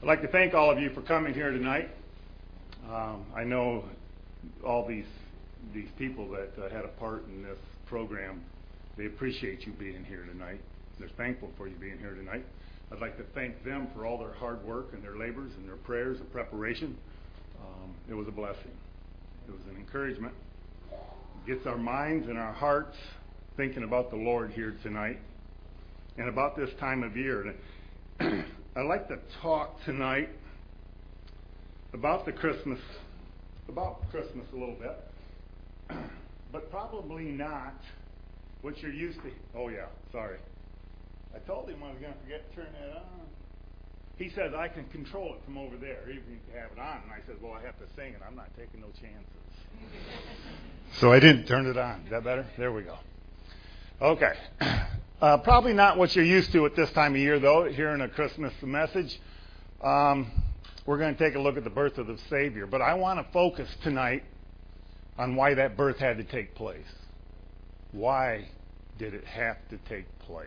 I'd like to thank all of you for coming here tonight. I know all these people that had a part in this program, they appreciate you being here tonight. They're thankful for you being here tonight. I'd like to thank them for all their hard work and their labors and their prayers and preparation. It was a blessing. It was an encouragement. It gets our minds and our hearts thinking about the Lord here tonight and about this time of year. I'd like to talk tonight about Christmas a little bit, but probably not what you're used to. Oh yeah, sorry. I told him I was going to forget to turn that on. He says I can control it from over there, even if you have it on. And I said, well, I have to sing, and I'm not taking no chances. So I didn't turn it on. Is that better? There we go. Okay. Probably not what you're used to at this time of year, though, hearing a Christmas message. We're going to take a look at the birth of the Savior. But I want to focus tonight on why that birth had to take place. Why did it have to take place?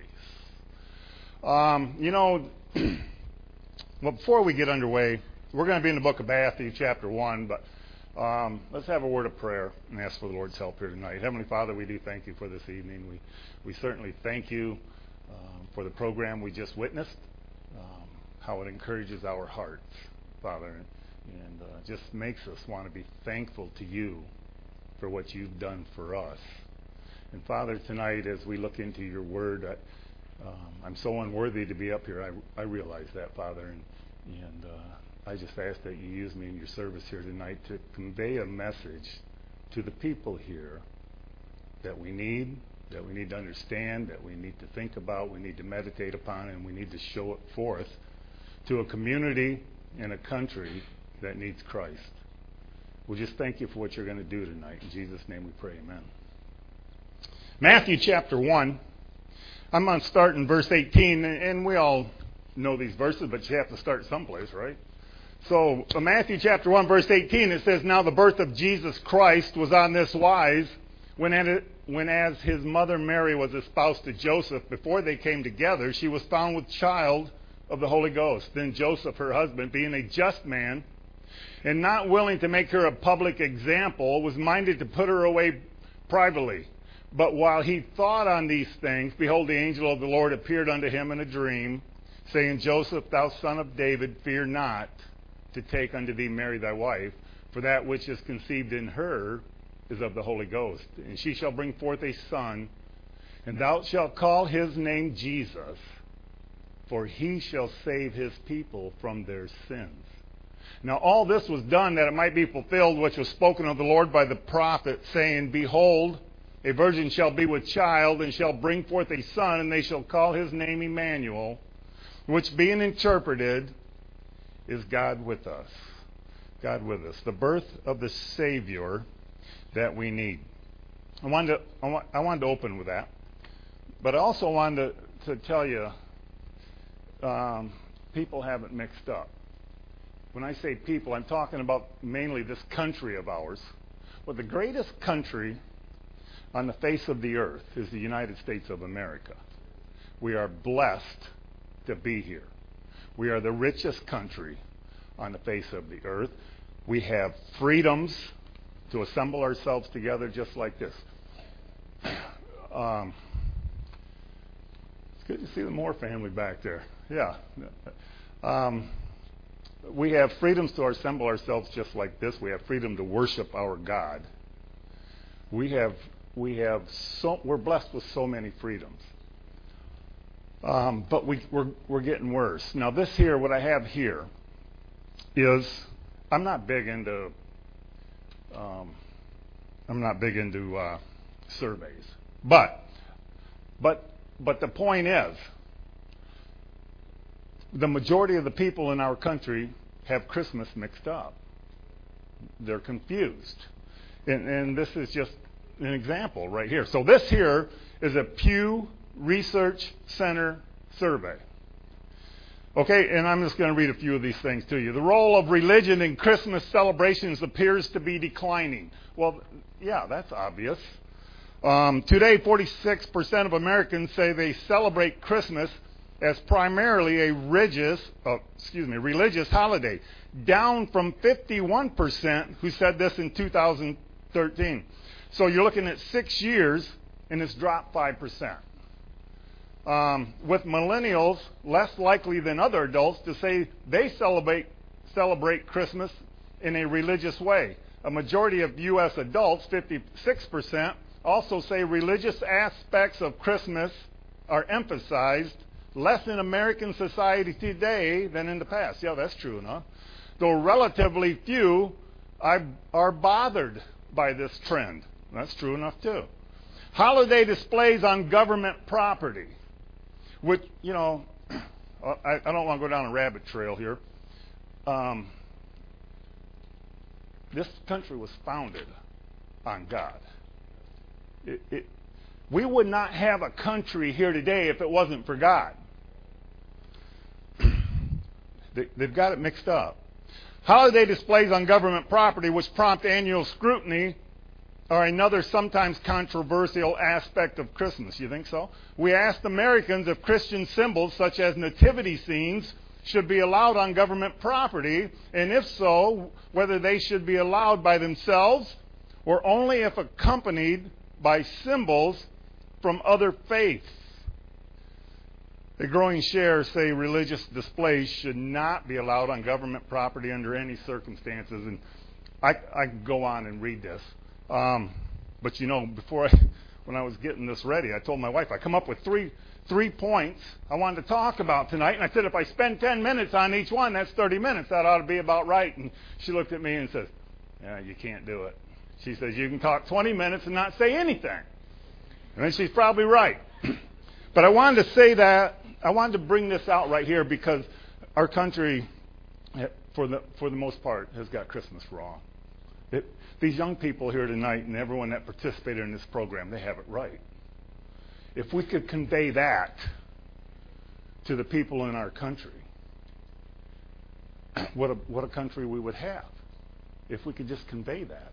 Well, before we get underway, we're going to be in the book of Matthew, chapter 1, but let's have a word of prayer and ask for the Lord's help here tonight. Heavenly Father, we do thank you for this evening. We certainly thank you for the program we just witnessed, how it encourages our hearts, Father, and just makes us want to be thankful to you for what you've done for us. And Father, tonight as we look into your word, I'm so unworthy to be up here. I realize that, Father, and I just ask that you use me in your service here tonight to convey a message to the people here that we need to understand, that we need to think about, we need to meditate upon, and we need to show it forth to a community and a country that needs Christ. We just thank you for what you're going to do tonight. In Jesus' name we pray, amen. Matthew chapter 1. I'm going to start in verse 18, and we all know these verses, but you have to start someplace, right? So, Matthew chapter 1, verse 18, it says, "Now the birth of Jesus Christ was on this wise, when as his mother Mary was espoused to Joseph, before they came together, she was found with child of the Holy Ghost. Then Joseph, her husband, being a just man, and not willing to make her a public example, was minded to put her away privately. But while he thought on these things, behold, the angel of the Lord appeared unto him in a dream, saying, Joseph, thou son of David, fear not to take unto thee Mary thy wife, for that which is conceived in her is of the Holy Ghost. And she shall bring forth a son, and thou shalt call his name Jesus, for he shall save his people from their sins. Now all this was done that it might be fulfilled, which was spoken of the Lord by the prophet, saying, Behold, a virgin shall be with child, and shall bring forth a son, and they shall call his name Emmanuel, which being interpreted is God with us. God with us. The birth of the Savior that we need. I wanted to open with that, but I also wanted to tell you, people have it mixed up. When I say people, I'm talking about mainly this country of ours. Well, the greatest country on the face of the earth is the United States of America. We are blessed to be here. We are the richest country on the face of the earth. We have freedoms to assemble ourselves together just like this. It's good to see the Moore family back there. Yeah. We have freedoms to assemble ourselves just like this. We have freedom to worship our God. We're blessed with so many freedoms. But we're getting worse. Now this here, what I have here is, I'm not big into surveys. But the point is, the majority of the people in our country have Christmas mixed up. They're confused. And this is just an example right here. So this here is a Pew Research Center survey. Okay, and I'm just going to read a few of these things to you. The role of religion in Christmas celebrations appears to be declining. Well, yeah, that's obvious. Today, 46% of Americans say they celebrate Christmas as primarily a religious holiday, down from 51% who said this in 2013. So you're looking at 6 years, and it's dropped 5%. With millennials less likely than other adults to say they celebrate Christmas in a religious way. A majority of U.S. adults, 56%, also say religious aspects of Christmas are emphasized less in American society today than in the past. Yeah, that's true enough. Though relatively few are bothered by this trend. That's true enough too. Holiday displays on government property, which, I don't want to go down a rabbit trail here. This country was founded on God. We would not have a country here today if it wasn't for God. They've got it mixed up. Holiday displays on government property, which prompt annual scrutiny, are another sometimes controversial aspect of Christmas. You think so? We asked Americans if Christian symbols such as nativity scenes should be allowed on government property, and if so, whether they should be allowed by themselves or only if accompanied by symbols from other faiths. A growing share say religious displays should not be allowed on government property under any circumstances. And I can go on and read this. But when I was getting this ready, I told my wife I come up with three points I wanted to talk about tonight. And I said, if I spend 10 minutes on each one, that's 30 minutes. That ought to be about right. And she looked at me and says, yeah, you can't do it. She says, you can talk 20 minutes and not say anything. And she's probably right. But I wanted to say that. I wanted to bring this out right here because our country, for the most part, has got Christmas wrong. These young people here tonight and everyone that participated in this program, they have it right. If we could convey that to the people in our country, what a country we would have if we could just convey that.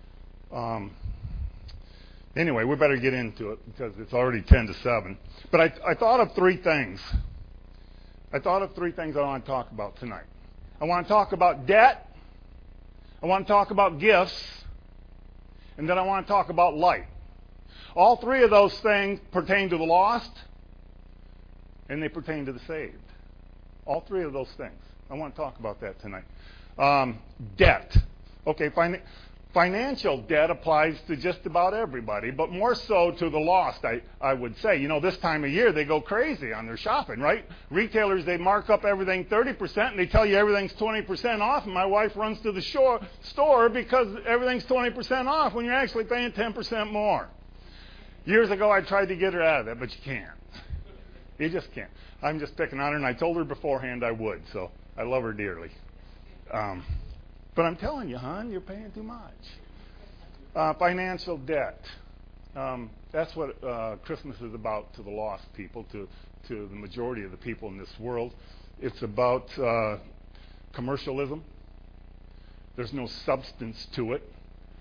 Anyway, we better get into it because it's already 10 to 7. But I thought of three things. I want to talk about tonight. I want to talk about debt. I want to talk about gifts. And then I want to talk about light. All three of those things pertain to the lost, and they pertain to the saved. All three of those things. I want to talk about that tonight. Debt. Okay, financial debt applies to just about everybody, but more so to the lost, I would say. This time of year, they go crazy on their shopping, right? Retailers, they mark up everything 30%, and they tell you everything's 20% off, and my wife runs to the store because everything's 20% off when you're actually paying 10% more. Years ago, I tried to get her out of that, but you can't. You just can't. I'm just picking on her, and I told her beforehand I would, so I love her dearly. But I'm telling you, hon, you're paying too much. Financial debt. That's what Christmas is about to the lost people, to the majority of the people in this world. It's about commercialism. There's no substance to it.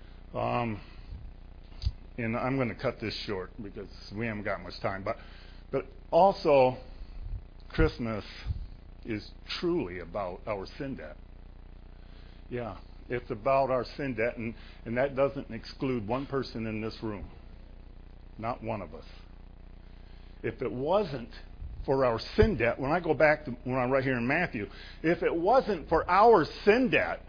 And I'm going to cut this short because we haven't got much time. But also, Christmas is truly about our sin debt. Yeah, it's about our sin debt, and that doesn't exclude one person in this room. Not one of us. If it wasn't for our sin debt, when I go back to when I'm right here in Matthew, if it wasn't for our sin debt,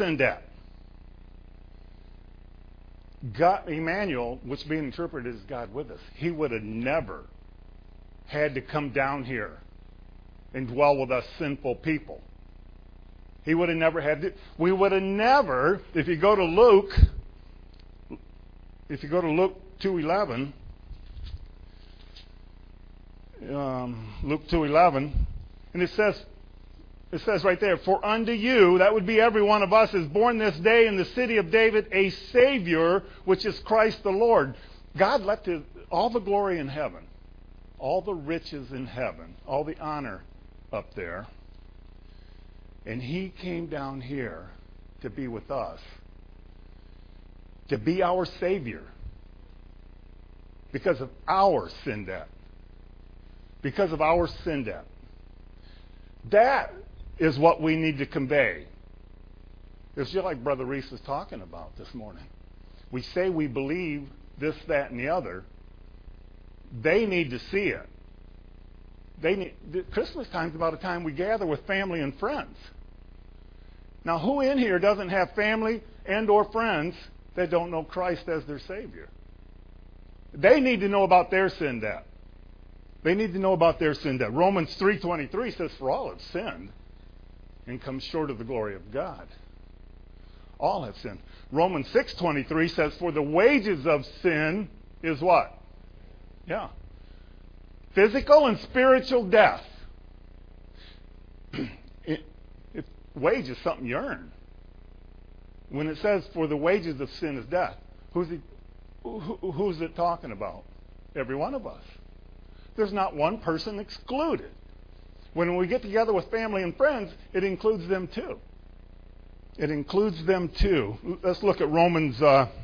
God, Emmanuel, which being interpreted as God with us, he would have never had to come down here and dwell with us sinful people. He would have never had to. We would have never, if you go to Luke 2:11, Luke 2:11, and it says right there, for unto you, that would be every one of us, is born this day in the city of David a Savior, which is Christ the Lord. God left all the glory in heaven, all the riches in heaven, all the honor up there. And he came down here to be with us, to be our Savior because of our sin debt. because of our sin debt. That is what we need to convey. It's just like Brother Reese was talking about this morning. We say we believe this, that, and the other. They need to see it. Christmas time is about a time we gather with family and friends. Now, who in here doesn't have family and or friends that don't know Christ as their Savior? They need to know about their sin debt. They need to know about their sin debt. Romans 3:23 says, for all have sinned and come short of the glory of God. All have sinned. Romans 6:23 says, for the wages of sin is what? Yeah. Physical and spiritual death. Wage is something you earn. When it says, for the wages of sin is death, who's it talking about? Every one of us. There's not one person excluded. When we get together with family and friends, it includes them too. It includes them too. Let's look at Romans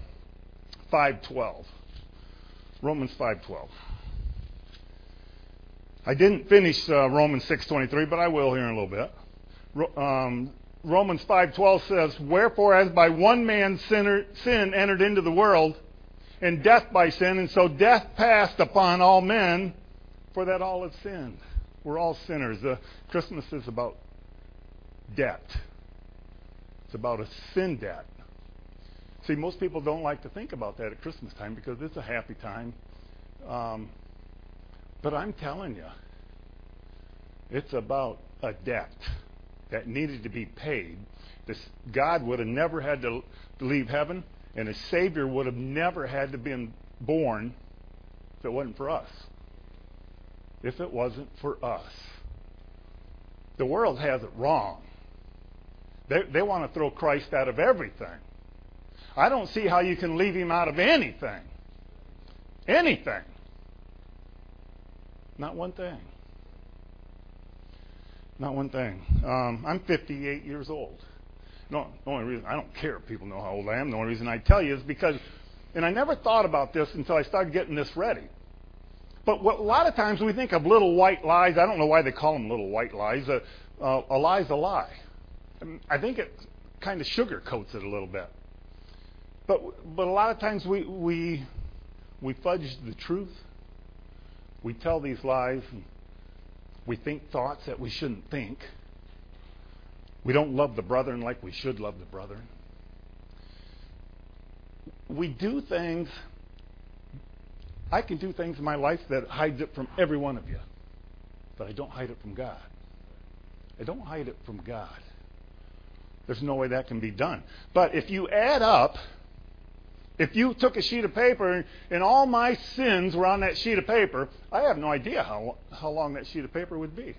5:12. Romans 5:12. I didn't finish Romans 6:23, but I will here in a little bit. Romans 5:12 says, wherefore as by one man sin entered into the world, and death by sin, and so death passed upon all men, for that all have sinned. We're all sinners. Christmas is about debt. It's about a sin debt. See, most people don't like to think about that at Christmas time because it's a happy time. But I'm telling you, it's about a debt that needed to be paid. God would have never had to leave heaven, and a Savior would have never had to be born if it wasn't for us. If it wasn't for us. The world has it wrong. They want to throw Christ out of everything. I don't see how you can leave him out of anything. Anything. Not one thing. Not one thing. I'm 58 years old. No, the only reason, I don't care if people know how old I am. The only reason I tell you is because, and I never thought about this until I started getting this ready. But a lot of times we think of little white lies. I don't know why they call them little white lies. A lie's a lie. I think it kind of sugarcoats it a little bit. But a lot of times we fudge the truth. We tell these lies. And we think thoughts that we shouldn't think. We don't love the brethren like we should love the brethren. We do things. I can do things in my life that hides it from every one of you. But I don't hide it from God. I don't hide it from God. There's no way that can be done. But if you add up, if you took a sheet of paper and all my sins were on that sheet of paper, I have no idea how long that sheet of paper would be.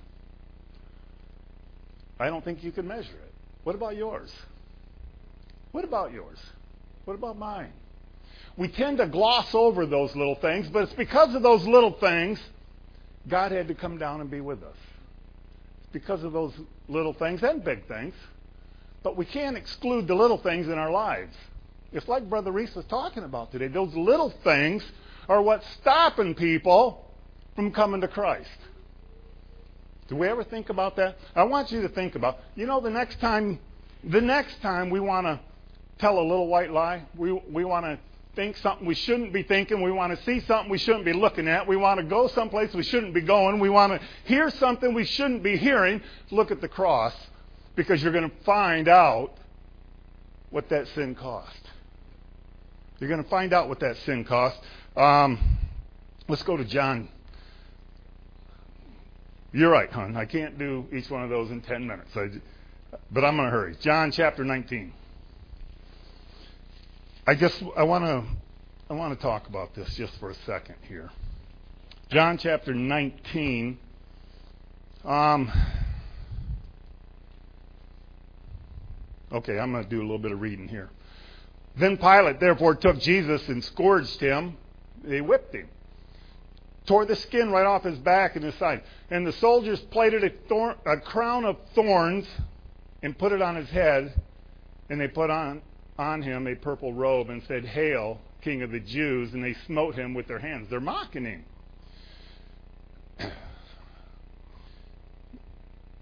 I don't think you could measure it. What about yours? What about yours? What about mine? We tend to gloss over those little things, but it's because of those little things God had to come down and be with us. It's because of those little things and big things. But we can't exclude the little things in our lives. It's like Brother Reese was talking about today. Those little things are what's stopping people from coming to Christ. Do we ever think about that? I want you to think about, the next time we want to tell a little white lie, we want to think something we shouldn't be thinking, we want to see something we shouldn't be looking at, we want to go someplace we shouldn't be going, we want to hear something we shouldn't be hearing, look at the cross, because you're going to find out what that sin cost. You're going to find out what that sin cost. Let's go to John. You're right, hon. I can't do each one of those in 10 minutes. But I'm going to hurry. John chapter 19. I want to talk about this just for a second here. John chapter 19. Okay, I'm going to do a little bit of reading here. Then Pilate therefore took Jesus and scourged him. They whipped him. Tore the skin right off his back and his side. And the soldiers plaited a crown of thorns and put it on his head. And they put on him a purple robe and said, "Hail, King of the Jews." And they smote him with their hands. They're mocking him.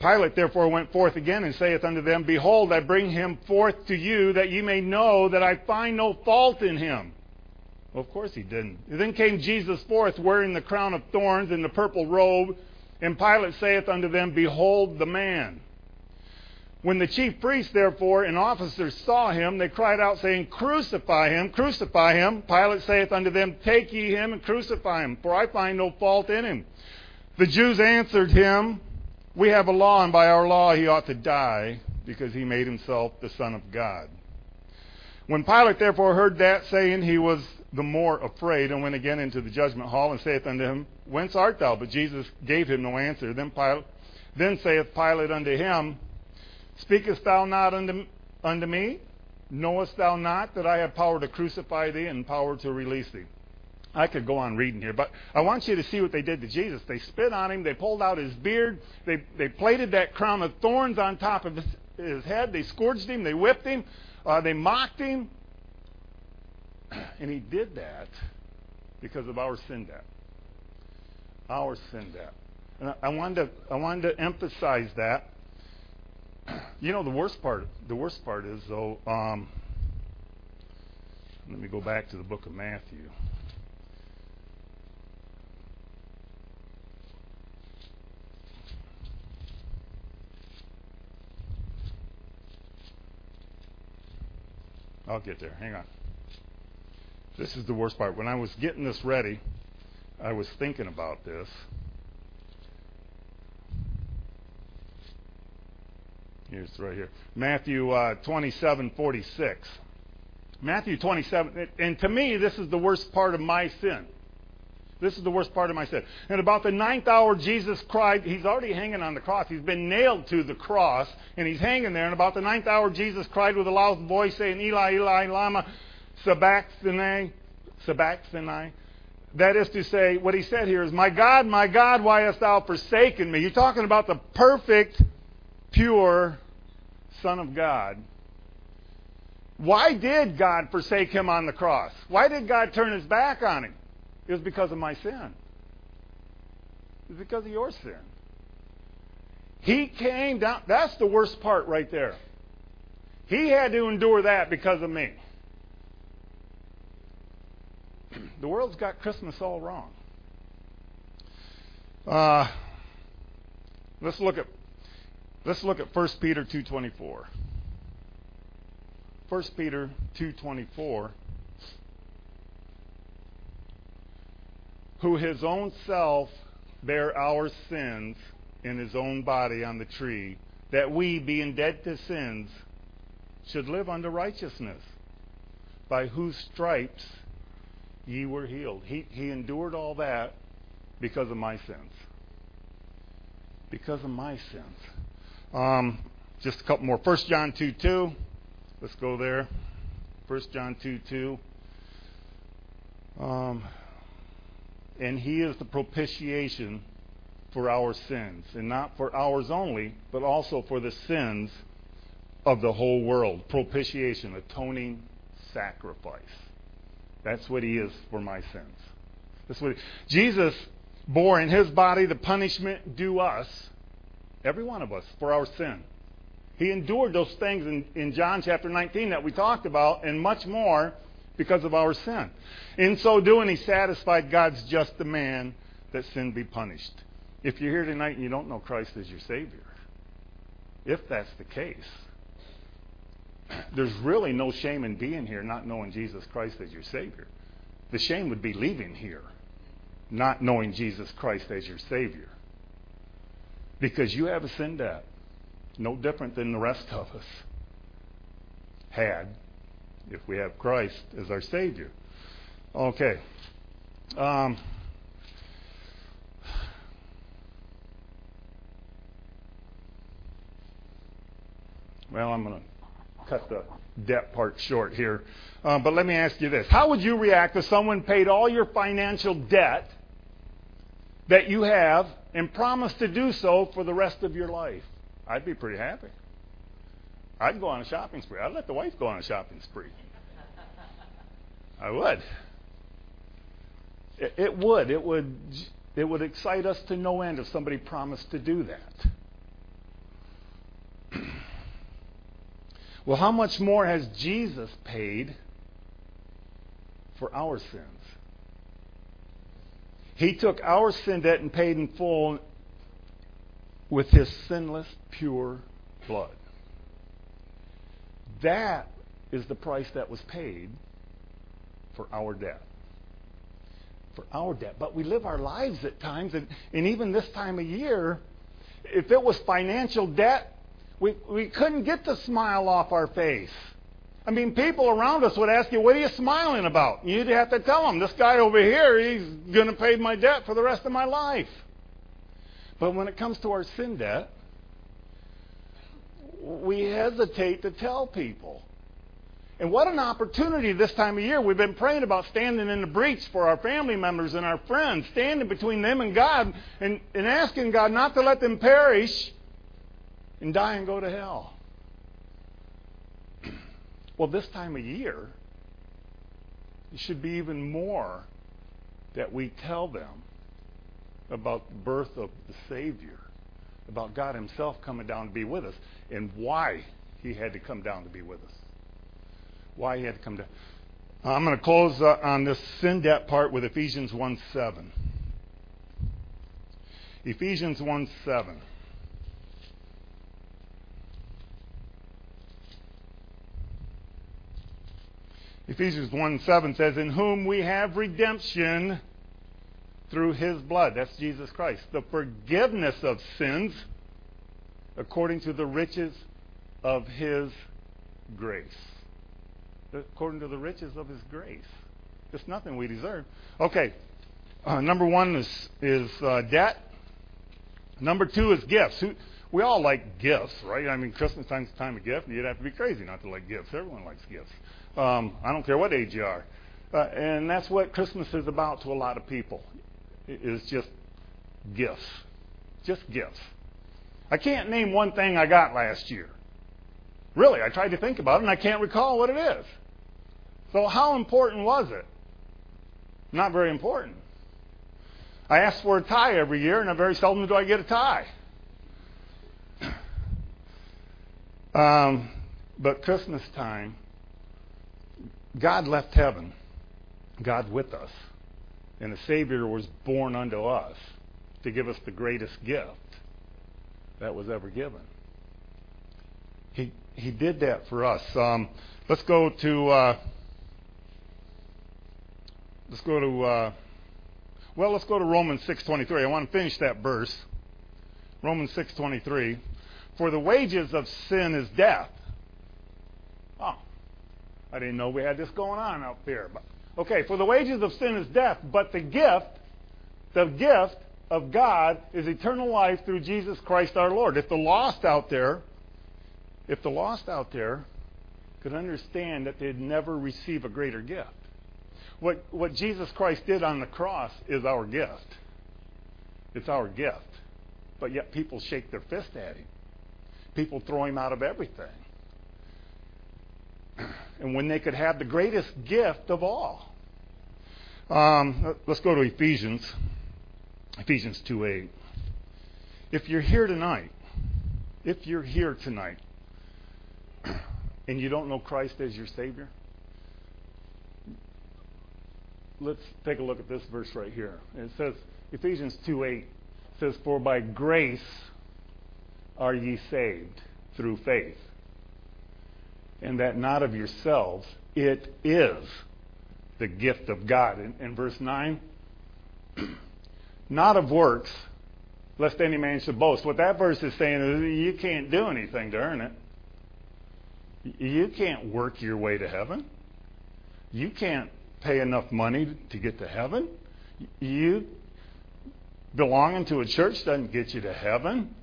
Pilate therefore went forth again and saith unto them, Behold, I bring him forth to you, that ye may know that I find no fault in him. Well, of course he didn't. Then came Jesus forth, wearing the crown of thorns and the purple robe. And Pilate saith unto them, Behold the man. When the chief priests therefore and officers saw him, they cried out, saying, Crucify him, crucify him. Pilate saith unto them, Take ye him and crucify him, for I find no fault in him. The Jews answered him, We have a law, and by our law he ought to die, because he made himself the Son of God. When Pilate therefore heard that saying, he was the more afraid, and went again into the judgment hall, and saith unto him, Whence art thou? But Jesus gave him no answer. Then saith Pilate unto him, Speakest thou not unto me? Knowest thou not that I have power to crucify thee and power to release thee? I could go on reading here, but I want you to see what they did to Jesus. They spit on him. They pulled out his beard. They plaited that crown of thorns on top of his head. They scourged him. They whipped him. They mocked him. And he did that because of our sin debt. Our sin debt. And I wanted to emphasize that. You know, the worst part is, though, let me go back to the book of Matthew. I'll get there. Hang on. This is the worst part. When I was getting this ready, I was thinking about this. Here's right here. Matthew 27:46. Matthew 27. And to me, this is the worst part of my sin. This is the worst part of my sin. And about the 9th hour, Jesus cried. He's already hanging on the cross. He's been nailed to the cross, and he's hanging there. And about the 9th hour, Jesus cried with a loud voice, saying, Eli, Eli, lama sabachthani. Sabachthani. That is to say, what he said here is, my God, why hast thou forsaken me? You're talking about the perfect, pure Son of God. Why did God forsake him on the cross? Why did God turn his back on him? It was because of my sin. It was because of your sin. He came down. That's the worst part right there. He had to endure that because of me. The world's got Christmas all wrong. Let's look at 1 Peter 2:24. 1 Peter 2:24. Who his own self bare our sins in his own body on the tree, that we, being dead to sins, should live unto righteousness, by whose stripes ye were healed. He endured all that because of my sins. Because of my sins. Just a couple more. 1 John 2:2. Let's go there. 1 John 2:2. And he is the propitiation for our sins, and not for ours only, but also for the sins of the whole world. Propitiation, atoning sacrifice. That's what he is for my sins. That's what Jesus bore in his body the punishment due us, every one of us, for our sin. He endured those things in John chapter 19 that we talked about, and much more, because of our sin. In so doing, he satisfied God's just demand that sin be punished. If you're here tonight and you don't know Christ as your Savior, if that's the case, there's really no shame in being here not knowing Jesus Christ as your Savior. The shame would be leaving here not knowing Jesus Christ as your Savior. Because you have a sin debt, no different than the rest of us had, if we have Christ as our Savior. Okay. Well, I'm going to cut the debt part short here. But let me ask you this. How would you react if someone paid all your financial debt that you have and promised to do so for the rest of your life? I'd be pretty happy. I'd go on a shopping spree. I'd let the wife go on a shopping spree. I would. It would excite us to no end if somebody promised to do that. Well, how much more has Jesus paid for our sins? He took our sin debt and paid in full with His sinless, pure blood. That is the price that was paid for our debt. For our debt. But we live our lives at times, and even this time of year, if it was financial debt, we couldn't get the smile off our face. I mean, people around us would ask you, what are you smiling about? You'd have to tell them, this guy over here, he's going to pay my debt for the rest of my life. But when it comes to our sin debt, we hesitate to tell people. And what an opportunity this time of year. We've been praying about standing in the breach for our family members and our friends, standing between them and God, and asking God not to let them perish and die and go to hell. Well, this time of year, it should be even more that we tell them about the birth of the Savior, about God Himself coming down to be with us, and why He had to come down to be with us. Why He had to come down. I'm going to close on this sin debt part with Ephesians 1:7. Ephesians 1:7. Ephesians 1:7 says, in whom we have redemption through His blood. That's Jesus Christ. The forgiveness of sins according to the riches of His grace. According to the riches of His grace. It's nothing we deserve. Okay. Number one is debt. Number two is gifts. We all like gifts, right? I mean, Christmas time's the time of gift, and you'd have to be crazy not to like gifts. Everyone likes gifts. I don't care what age you are. And that's what Christmas is about to a lot of people. It's just gifts. Just gifts. I can't name one thing I got last year. Really, I tried to think about it, and I can't recall what it is. So how important was it? Not very important. I ask for a tie every year, and very seldom do I get a tie. But Christmas time, God left heaven, God with us, and a Savior was born unto us to give us the greatest gift that was ever given. He did that for us. Let's go to Romans 6:23. I want to finish that verse. Romans 6:23. For the wages of sin is death. Oh, I didn't know we had this going on up here. But, okay, for the wages of sin is death, but the gift of God is eternal life through Jesus Christ our Lord. If the lost out there could understand that they'd never receive a greater gift. What Jesus Christ did on the cross is our gift. It's our gift. But yet people shake their fist at Him. People throw Him out of everything. And when they could have the greatest gift of all. Let's go to Ephesians 2:8. If you're here tonight, and you don't know Christ as your Savior, let's take a look at this verse right here. It says, Ephesians 2:8 says, for by grace are ye saved through faith, and that not of yourselves, it is the gift of God. In verse 9, not of works, lest any man should boast. What that verse is saying is you can't do anything to earn it. You can't work your way to heaven. You can't pay enough money to get to heaven. You belonging to a church doesn't get you to heaven.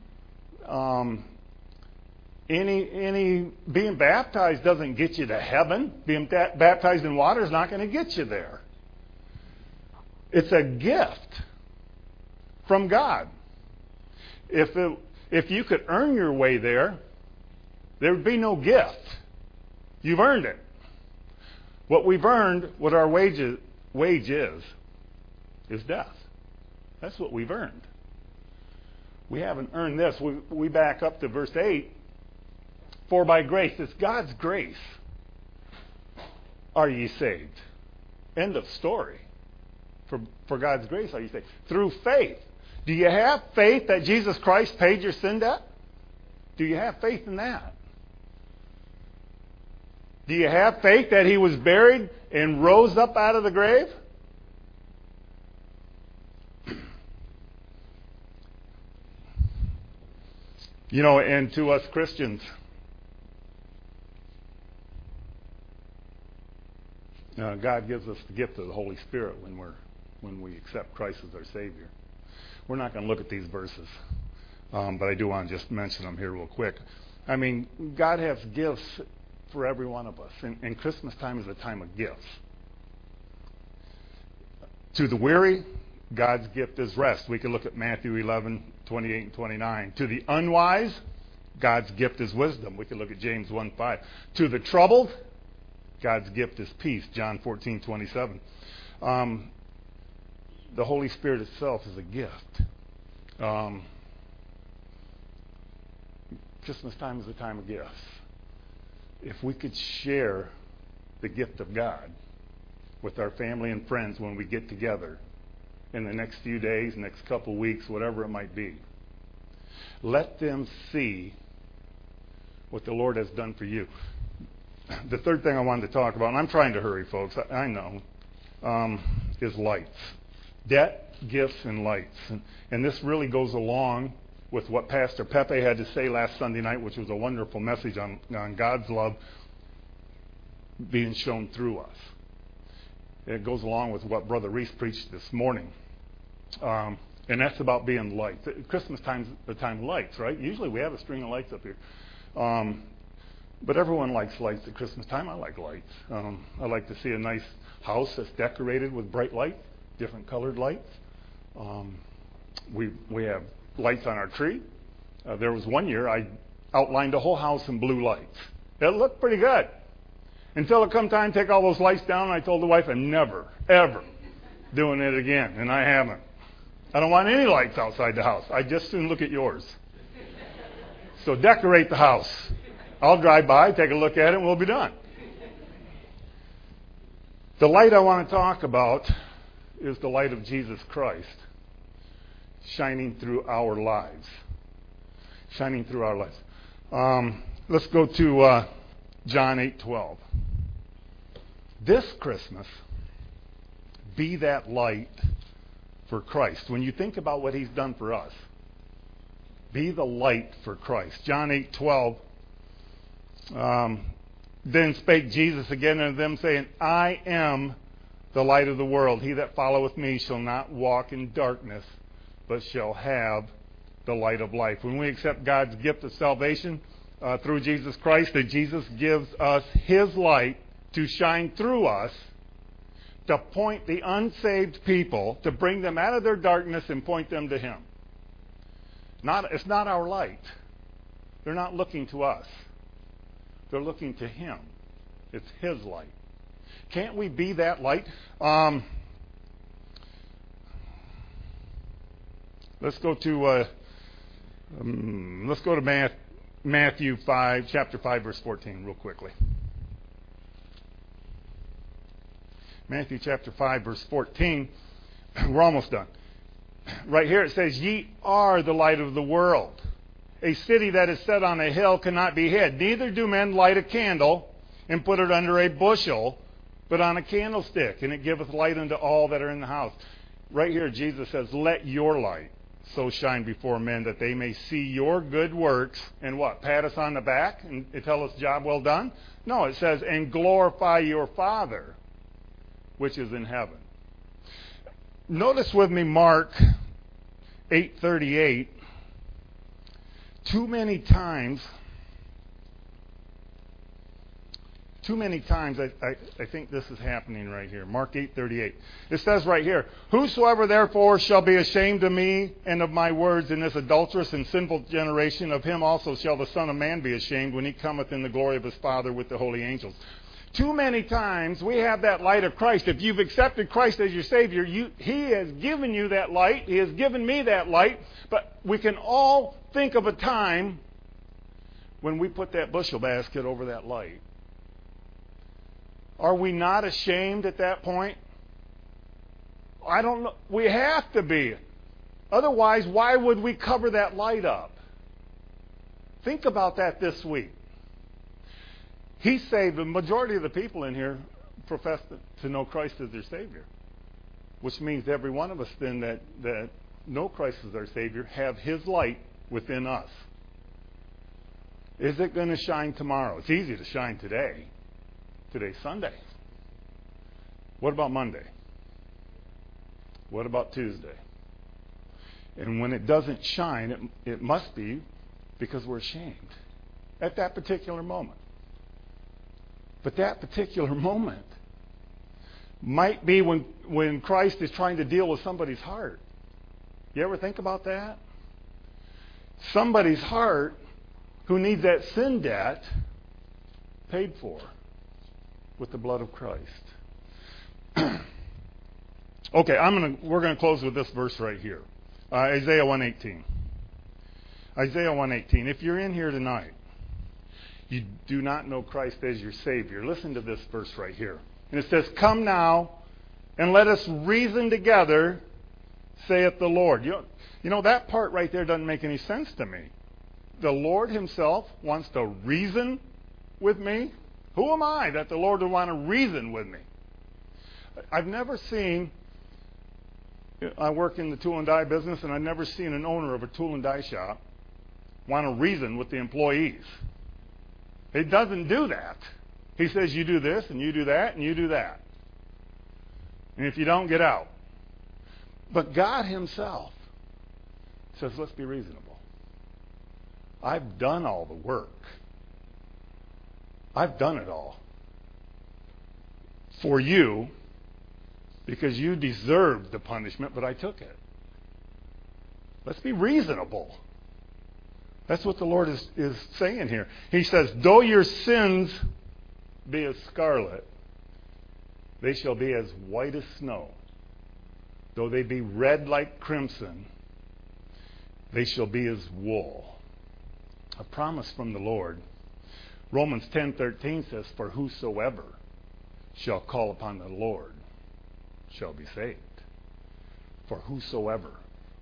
Any being baptized doesn't get you to heaven. Being baptized in water is not going to get you there. It's a gift from God. If you could earn your way there, there would be no gift. You've earned it. What we've earned, what our wage is death. That's what we've earned. We haven't earned this. We back up to verse 8. For by grace, it's God's grace, are ye saved. End of story. For God's grace are you saved. Through faith. Do you have faith that Jesus Christ paid your sin debt? Do you have faith in that? Do you have faith that He was buried and rose up out of the grave? You know, and to us Christians, God gives us the gift of the Holy Spirit when we accept Christ as our Savior. We're not going to look at these verses, but I do want to just mention them here real quick. I mean, God has gifts for every one of us, and Christmas time is a time of gifts. To the weary, God's gift is rest. We can look at Matthew 11:28 and 29. To the unwise, God's gift is wisdom. We can look at James 1:5. To the troubled, God's gift is peace. John 14:27. The Holy Spirit itself is a gift. Christmas time is a time of gifts. If we could share the gift of God with our family and friends when we get together in the next few days, next couple weeks, whatever it might be, let them see what the Lord has done for you. The third thing I wanted to talk about, and I'm trying to hurry, folks, I know, is lights. Debt, gifts, and lights. And this really goes along with what Pastor Pepe had to say last Sunday night, which was a wonderful message on God's love being shown through us. It goes along with what Brother Reese preached this morning. And that's about being lights. Christmas time's the time of lights, right? Usually we have a string of lights up here. But everyone likes lights at Christmas time. I like lights. I like to see a nice house that's decorated with bright lights, different colored lights. We have lights on our tree. There was one year I outlined the whole house in blue lights. It looked pretty good. Until it come time to take all those lights down, and I told the wife I'm never, ever doing it again. And I haven't. I don't want any lights outside the house. I just soon look at yours. So decorate the house. I'll drive by, take a look at it, and we'll be done. The light I want to talk about is the light of Jesus Christ shining through our lives. Shining through our lives. Let's go to John 8:12. This Christmas, be that light for Christ. When you think about what He's done for us, be the light for Christ. John 8:12. Then spake Jesus again unto them, saying, I am the light of the world. He that followeth me shall not walk in darkness, but shall have the light of life. When we accept God's gift of salvation through Jesus Christ, that Jesus gives us His light to shine through us, to point the unsaved people, to bring them out of their darkness and point them to Him. It's not our light. They're not looking to us. They're looking to Him. It's His light. Can't we be that light? Let's go to Matthew 5, chapter 5, verse 14, real quickly. Matthew chapter 5, verse 14. We're almost done. Right here it says, ye are the light of the world. A city that is set on a hill cannot be hid. Neither do men light a candle and put it under a bushel, but on a candlestick, and it giveth light unto all that are in the house. Right here Jesus says, let your light so shine before men that they may see your good works and what? Pat us on the back and tell us job well done? No, it says, and glorify your Father which is in heaven. Notice with me Mark 8:38. Too many times I think this is happening right here. Mark 8:38. It says right here, whosoever therefore shall be ashamed of me and of my words in this adulterous and sinful generation, of him also shall the Son of Man be ashamed when he cometh in the glory of his Father with the holy angels. Too many times we have that light of Christ. If you've accepted Christ as your Savior, He has given you that light. He has given me that light. But we can all think of a time when we put that bushel basket over that light? Are we not ashamed at that point? I don't know. We have to be. Otherwise, why would we cover that light up? Think about that this week. He saved, the majority of the people in here profess to know Christ as their Savior. Which means every one of us then that know Christ as our Savior have His light within us. Is it going to shine tomorrow? It's easy to shine today. Today's Sunday. What about Monday? What about Tuesday? And when it doesn't shine, it must be because we're ashamed at that particular moment. But that particular moment might be when Christ is trying to deal with somebody's heart. You ever think about that? Somebody's heart who needs that sin debt paid for with the blood of Christ. Okay, we're going to close with this verse right here. Isaiah 1:18. Isaiah 1:18. If you're in here tonight, you do not know Christ as your Savior, listen to this verse right here. And it says, "Come now, and let us reason together, saith the Lord." You know, that part right there doesn't make any sense to me. The Lord Himself wants to reason with me? Who am I that the Lord would want to reason with me? I've never seen... I work in the tool and die business, and I've never seen an owner of a tool and die shop want to reason with the employees. He doesn't do that. He says, you do this, and you do that, and you do that. And if you don't, get out. But God Himself says, let's be reasonable. I've done all the work. I've done it all for you because you deserved the punishment, but I took it. Let's be reasonable. That's what the Lord is saying here. He says, though your sins be as scarlet, they shall be as white as snow. Though they be red like crimson, they shall be as wool. A promise from the Lord. Romans 10:13 says, for whosoever shall call upon the Lord shall be saved. For whosoever.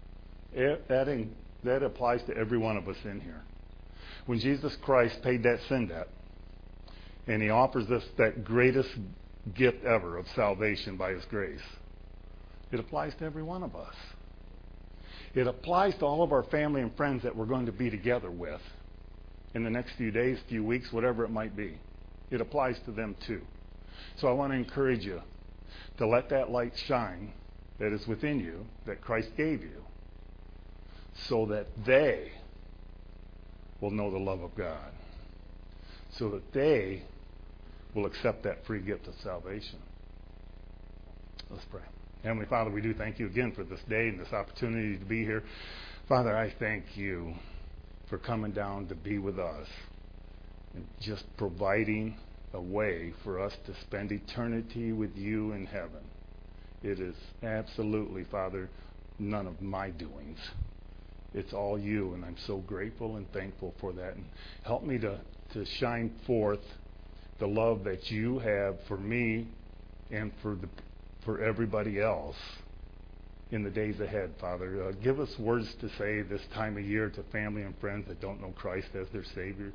That applies to every one of us in here. When Jesus Christ paid that sin debt, and He offers us that greatest gift ever of salvation by His grace, it applies to every one of us. It applies to all of our family and friends that we're going to be together with in the next few days, few weeks, whatever it might be. It applies to them too. So I want to encourage you to let that light shine that is within you, that Christ gave you, so that they will know the love of God, so that they will accept that free gift of salvation. Let's pray. Heavenly Father, we do thank You again for this day and this opportunity to be here. Father, I thank You for coming down to be with us and just providing a way for us to spend eternity with You in heaven. It is absolutely, Father, none of my doings. It's all You, and I'm so grateful and thankful for that. And help me to shine forth the love that You have for me and for everybody else in the days ahead, Father. Give us words to say this time of year to family and friends that don't know Christ as their Savior.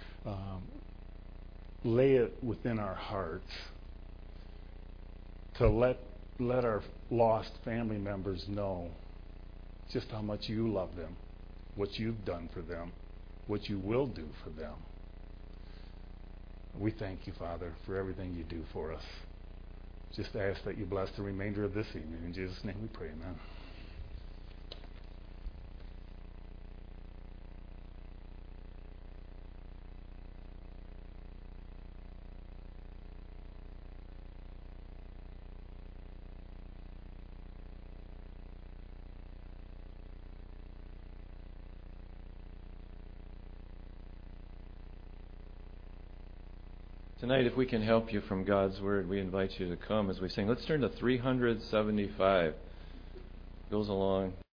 Lay it within our hearts to let our lost family members know just how much You love them, what You've done for them, what You will do for them. We thank You, Father, for everything You do for us. Just ask that You bless the remainder of this evening. In Jesus' name we pray, amen. Tonight, if we can help you from God's Word, we invite you to come as we sing. Let's turn to 375. Goes along.